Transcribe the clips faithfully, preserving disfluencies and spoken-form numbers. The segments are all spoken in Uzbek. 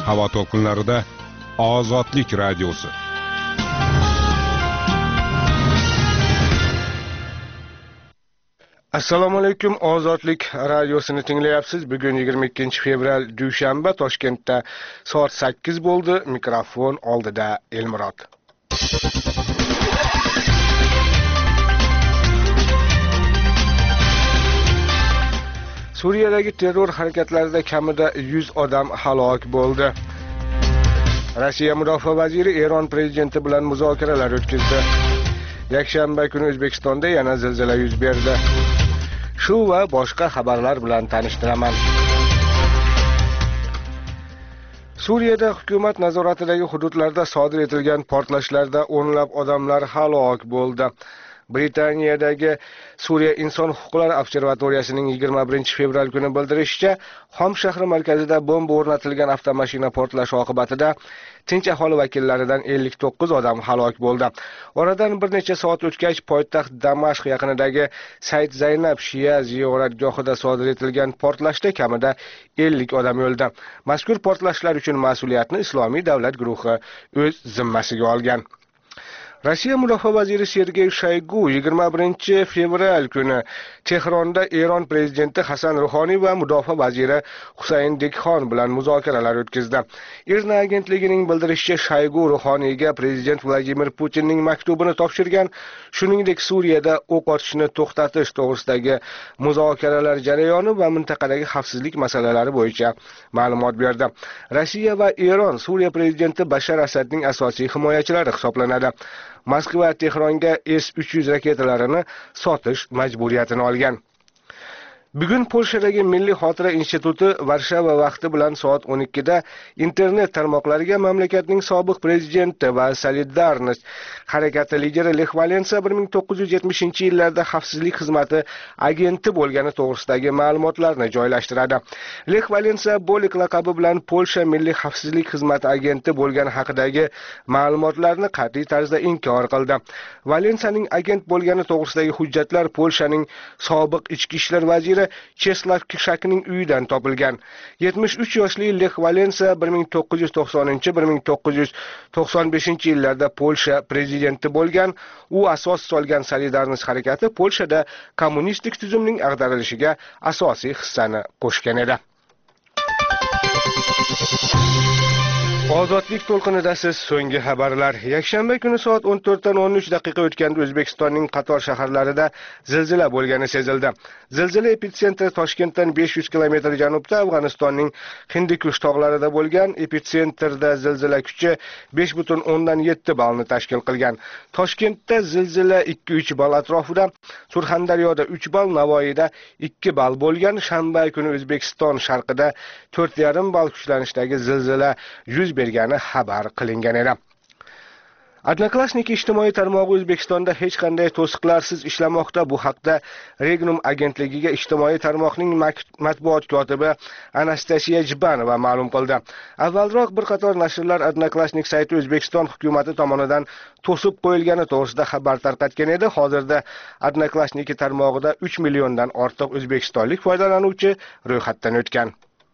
Havo to'lqinlarida Ozodlik radiosi. Assalomu alaykum, Ozodlik radiosini tinglayapsiz. Bugun yigirma ikkinchi fevral dushanba, Toshkentda soat sakkiz bo'ldi. Mikrofon oldida Elmurod. Suriyadagi terror harakatlarida kamida yuz odam halok bo'ldi. Rossiya mudofaa vaziri Eron prezidenti bilan muzokaralar o'tkazdi. Yakshanba kuni O'zbekistonda yana zilzila yuz berdi. Shu va boshqa xabarlar bilan tanishtiraman. Suriyada hukumat nazoratidagi hududlarda sodir etilgan portlashlarda o'nlab odamlar halok bo'ldi. Britaniyadagi Suriya inson huquqlari observatoriyasining yigirma birinchi fevral kuni bildirishicha, Xom shahri markazida bomba o'rnatilgan avtomashina portlashi oqibatida tinch aholi vakillaridan ellik to'qqiz odam halok bo'ldi. Oradan bir necha soat o'tgach, poytaxt Damashq yaqinidagi Said Zaynab Shia ziyoratgohida sodir etilgan portlashda kamida ellik odam o'ldi. Mazkur portlashlar uchun mas'uliyatni Islomiy davlat guruhi o'z zimmasiga olgan. Rossiya mudofaa vaziri Sergey Shoygu yigirma birinchi fevral kuni Tehronda Eron prezidenti Hasan Ruhoniy va mudofaa vaziri Husayn Dekxon bilan muzokaralar o'tkazdi. IRNA agentligining bildirishicha, Shoygu Ruhoniyga prezident Vladimir Putinning maktubini topshirgan, shuningdek Suriyada o'q otishni to'xtatish to'g'risidagi muzokaralar jarayoni va mintaqadagi xavfsizlik masalalari bo'yicha ma'lumot berdi. Rossiya va Eron Suriya prezidenti Bashar Asadning asosiy himoyachilari hisoblanadi. Moskva Tehronga S uch yuz raketalarini sotish majburiyatini olgan. Bugun Polshadagi Milliy xotira instituti Varshava vaqti bilan soat o'n ikkida internet tarmoqlariga mamlakatning sobiq prezidenti va Solidarność harakati lideri Lech Valensa bir ming to'qqiz yuz yetmishinchi yillarda xavfsizlik xizmati agenti bo'lgani to'g'risidagi ma'lumotlarni joylashtiradi. Lech Valensa Bolik laqabi bilan Polsha Milliy xavfsizlik xizmati agenti bo'lgani haqidagi ma'lumotlarni qat'iy tarzda inkor qildi. Valensaning agent bo'lgani to'g'risidagi hujjatlar Polshaning sobiq ichki ishlar vaziri Cheslav Kishakning uyidan topilgan. yetmish uch yoshli Lech Valensa bir ming to'qqiz yuz to'qsoninchi - bir ming to'qqiz yuz to'qson beshinchi yillarda Polsha prezidenti bo'lgan. U asos solgan Solidarność harakati Polshada kommunistik tuzumning ag'darilishiga asosiy hissani qo'shgan edi. Ozodlik to'lqinida siz so'nggi xabarlar. Yakshanba kuni soat o'n to'rtdan o'n uch daqiqa o'tganda O'zbekistonning qator shaharlarida zilzila bo'lgani sezildi. Zilzila epitsentri Toshkentdan besh yuz kilometr janubda Afg'onistonning Hindikush tog'larida bo'lgan. Epitsentrda zilzila kuchi besh butun o'ndan yetti ballni tashkil qilgan. Toshkentda zilzila ikki uch ball atrofida, Surxondaryoda uch ball, Navoiyda ikki ball bo'lgan. Shanba kuni O'zbekiston sharqida to'rt yarim ball kuchlanishdagi zilzila yuz bergani xabar qilingan edi. Odnoklassniki ijtimoiy tarmog'i O'zbekistonda hech qanday to'siqlarsiz ishlamoqda. Bu haqda Regnum agentligiga ijtimoiy tarmoqning matbuot kotibi Anastasiya Jbanova ma'lum qildi. Avvalroq bir qator nashrlar Odnoklassnik sayti O'zbekiston hukumati tomonidan to'sib qo'yilgani to'g'risida xabar tarqatgan edi. Hozirda Odnoklassniki tarmog'ida uch milliondan ortiq o'zbekistonlik foydalanuvchi ro'yxatdan o'tgan.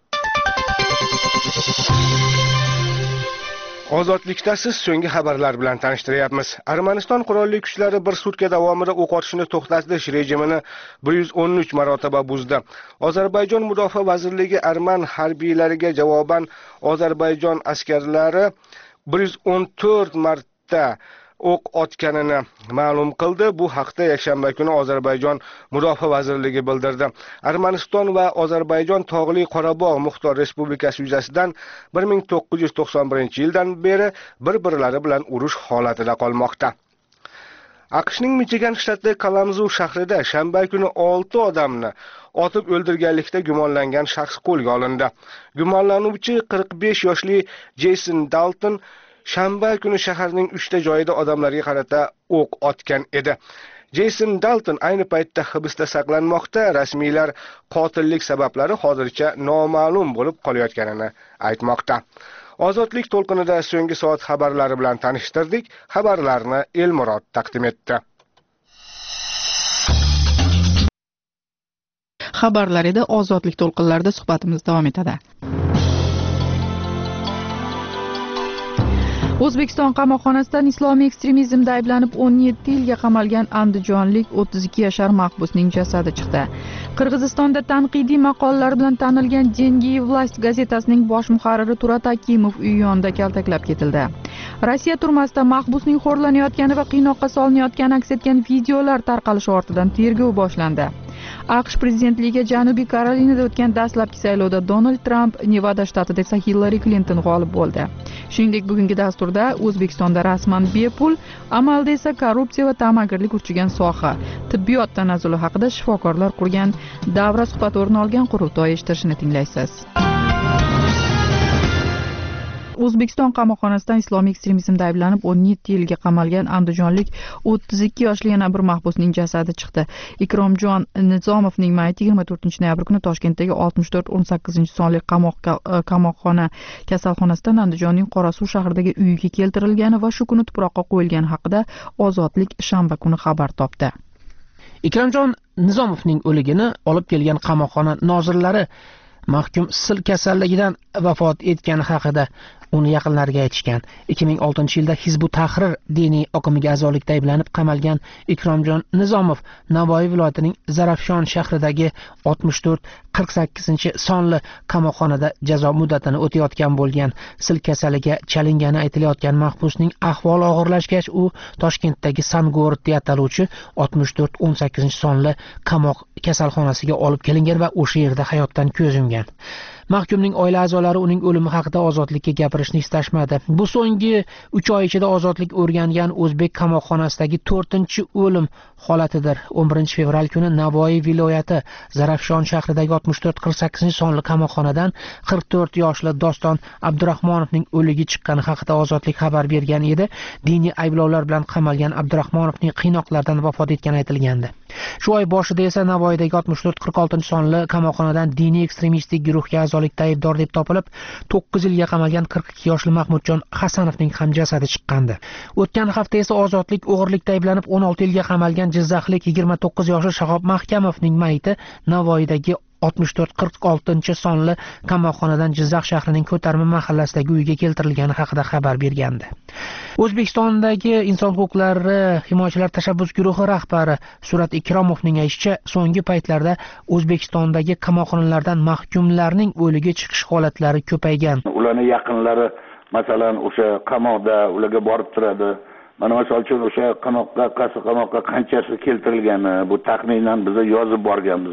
Ozodlikda siz so'nggi xabarlar bilan tanishtiryapmiz. Armaniston qurolli kuchlari bir sutka davomida o'q otishni to'xtatish rejimini bir yuz o'n uch marotaba buzdi. Ozarbayjon mudofaa vazirligi arman harbiylariga javoban Ozarbayjon askarlari bir yuz o'n to'rt marta o'q otganini ma'lum qildi. Bu haqda yakshanba kuni Ozarbayjon mudofaa vazirligi bildirdi. Armaniston va Ozarbayjon tog'li Qorabog' Muxtor Respublikasi yuzasidan bir ming to'qqiz yuz to'qson birinchi yildan beri bir-birlari bilan urush holatida qolmoqda. AQShning Michigan shtati Kalamzoo shahrida shanba kuni olti odamni otib o'ldirganlikda gumonlangan shaxs qo'lga olindi. Gumonlanuvchi qirq besh yoshli Jeyson Dalton shanba kuni shaharning uchta joyida odamlarga qarata o'q otgan edi. Jeyson Dalton ayni paytda hibsda saqlanmoqda. Rasmiylar qotillik sabablari hozircha noma'lum bo'lib qolayotganini aytmoqda. Ozodlik to'lqinida so'nggi soat xabarlari bilan tanishtirdik. Xabarlarni Elmurod taqdim etdi. Xabarlar edi. Ozodlik to'lqinlarida suhbatimiz davom etadi. O'zbekiston qamoqxonasidan islomiy ekstremizmda ayblanib o'n yetti yilga qamalgan andijonlik o'ttiz ikki yashar mahbusning jasadi chiqdi. Qirg'izistonda tanqidiy maqolalar bilan tanilgan Dengiy Vlast gazetasining bosh muharriri Turat Akimov uyi yonida kaltaklab ketildi. Rossiya turmasida mahbusning xo'rlanayotgani va qiynoqqa solinayotgani aks etgan videolar tarqalishi ortidan tergov boshlandi. AQSh prezidentligiga Janubiy Karolinada o'tgan dastlabki saylovda Donald Tramp, Nevada shtatida esa Hillary Clinton g'olib bo'ldi. Shuningdek, bugungi dasturda O'zbekistonda rasman bepul, amalda esa korrupsiya va ta'magirlik urchigan soha, tibbiyot tanazzuli haqida shifokorlar qurgan davra suhbati o'rin olgan qurultoy eshittirishini tinglaysiz. O'zbekiston qamoqxonasidan islomiy ekstremizmda ayblanib o'n yetti yilga qamalgan andijonlik o'ttiz ikki yoshli yana bir mahbusning jasadi chiqdi. Ikromjon Nizomovning mayti yigirma to'rtinchi noyabr kuni Toshkentdagi oltmish to'rt o'n sakkizinchi sonli qamoq qamoqxona kasalxonasidan Andijonning Qorasuv shahridagi uyiga keltirilgani va shu kuni tuproqqa qo'yilgani haqida Ozodlik shanba kuni xabar topdi. Ikromjon Nizomovning o'ligini olib kelgan qamoqxona nozirlari mahkum sil kasalligidan vafot etgani haqida uni yaqinlariga aytishgan. ikki ming oltinchi yilda Hizbut Tahrir diniy oqimiga a'zolikda ayblanib qamalgan Ikromjon Nizomov Navoiy viloyatining Zarafshon shahridagi oltmish to'rt qirq sakkizinchi sonli qamoqxonada jazo muddatini o'tayotgan bo'lgan. Sil kasaliga chalingani aytilayotgan mahbusning ahvoli og'irlashgach, u Toshkentdagi Sangor deb ataluvchi oltmish to'rt o'n sakkizinchi sonli qamoq kasalxonasiga olib kelingan va o'sha yerda hayotdan ko'z yumgan. Mahkumning oila a'zolari uning o'limi haqida ozodlikka gapirishni istashmadi. Bu so'nggi uch oy ichida ozodlik o'rgangan o'zbek qamoqxonasidagi to'rtinchi o'lim holatidir. o'n birinchi fevral kuni Navoiy viloyati Zarafshon shahridagi oltmish to'rt qirq sakkizinchi sonli qamoqxonadan qirq to'rt yoshli Doston Abdurahmonovning o'ligi chiqqani haqida ozodlik xabar bergan edi. Diniy ayblovlar bilan qamalgan Abdurahmonovning qiynoqlardan vafot etgani aytilgandi. Shu oy boshida esa Navoiydagi oltmish to'rt qirq oltinchi sonli qamoqxonadan diniy ekstremistik guruhga a'zolikda aybdor deb topilib, to'qqiz yilga qamalgan qirq ikki yoshli Mahmudjon Hasanovning ham jasadi chiqqandi. O'tgan hafta esa ozodlik o'g'irlikda ayblanib o'n olti yilga qamalgan jizzaxlik yigirma to'qqiz yoshli Shahob Mahkamovning mayti Navoiydagi oltmish to'rt qirq oltinchi sonli qamoqxonadan Jizzax shahrining Ko'tarma mahallasidagi uyiga keltirilgani haqida xabar bergandi. O'zbekistondagi inson huquqlari himoyachilar tashabbus guruhi rahbari Surat Ikromovning aytishicha, so'nggi paytlarda O'zbekistondagi qamoqxonalardan mahkumlarning o'ligi chiqish holatlari ko'paygan. Ularning yaqinlari masalan o'sha qamoqda ularga borib turadi. Mana misol uchun o'sha qamoqqa, qaysi qamoqqa qanchasi keltirilgani bu taxminan biz yozib borganmiz.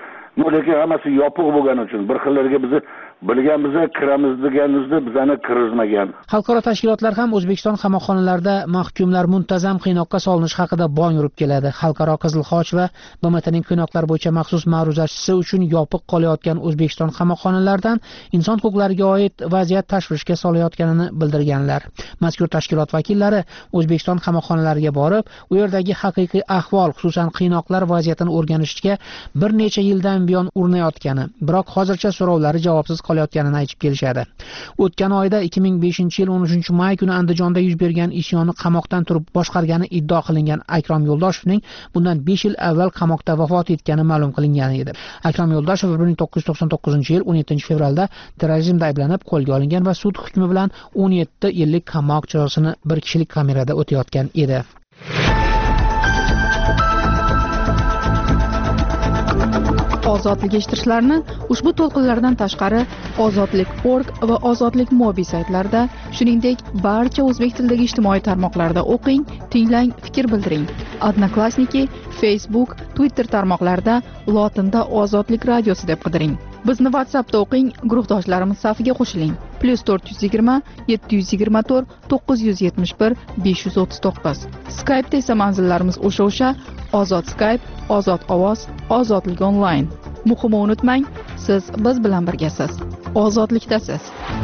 Lekin hammasi yopiq bo'lgani uchun bir xillarga biz bilganimizda kiramiz deganimizda bizani kirgizmagan. Xalqaro tashkilotlar ham O'zbekiston qamoqxonalarida mahkumlar muntazam qiynoqqa solinish haqida bong urib keladi. Xalqaro Qizil Xoch va B M Tning qiynoqlar bo'yicha maxsus ma'ruzachisi uchun yopiq qolayotgan O'zbekiston qamoqxonalaridan inson huquqlariga oid vaziyat tashvishga solayotganini bildirganlar. Mazkur tashkilot vakillari O'zbekiston qamoqxonalariga borib, u yerdagi haqiqiy ahvol, xususan qiynoqlar vaziyatini o'rganishga bir necha yildan buyon urinayotgani, biroq hozircha so'rovlari javobsiz qolayotganini aytib kelishadi. O'tgan oyda ikki ming beshinchi yil o'n uchinchi may kuni Andijonda yuz bergan isyonni qamoqdan turib boshqargani iddao qilingan Akrom Yo'ldoshevning bundan besh yil avval qamoqda vafot etgani ma'lum qilingan edi. Akrom Yo'ldoshev bir ming to'qqiz yuz to'qson to'qqizinchi yil o'n yettinchi fevralda terrorizmda ayblanib qo'lga olingan va sud hukmi bilan o'n yetti yillik qamoq jazosini bir kishilik kamerada o'tayotgan edi. Ozodlik eshittirishlarni ushbu to'lqinlardan tashqari ozodlik punkt org va ozodlik mobi saytlarida, shuningdek barcha o'zbek tilidagi ijtimoiy tarmoqlarda o'qing, tinglang, fikr bildiring. Odnoklassniki, Facebook, Twitter tarmoqlarida lotinda Ozodlik radiosi deb qidiring. Bizni WhatsAppda o'qing, guruhdoshlarimiz safiga qo'shiling. plus to'rt yuz yigirma yetti yuz yigirma to'rt to'qqiz yuz yetmish bir besh yuz o'ttiz to'qqiz. Skype'da esa manzillarimiz o'sha-o'sha: Ozod Skype, Ozod ovoz, Ozodlik onlayn. Muhimi unutmang, siz biz bilan birgasiz. Ozodlikdasiz.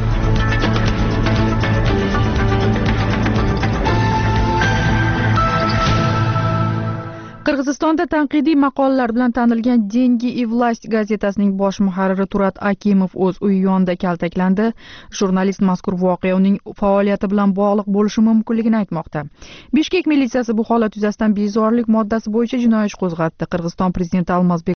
Qirg'izistonda tanqidiy maqolalar bilan tanilgan Dengiy Vlast gazetasining bosh muharriri Turat Akimov o'z uyi yonida kaltaklandi. Jurnalist mazkur voqea uning faoliyati bilan bog'liq bo'lishi mumkinligini aytmoqda. Bishkek militsiyasi bu holat yuzasidan bezorilik moddasi bo'yicha jinoiy ish qo'zg'atdi. Qirg'iziston prezidenti Almazbek